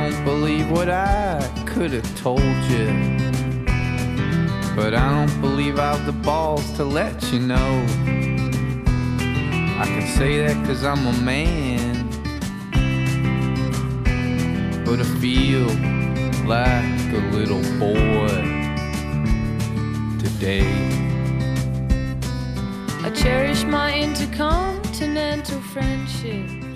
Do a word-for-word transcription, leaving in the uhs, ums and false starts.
don't believe what I could have told you, but I don't believe I've the balls to let you know. I can say that 'cause I'm a man, but I feel like a little boy today. I cherish my intercontinental friendship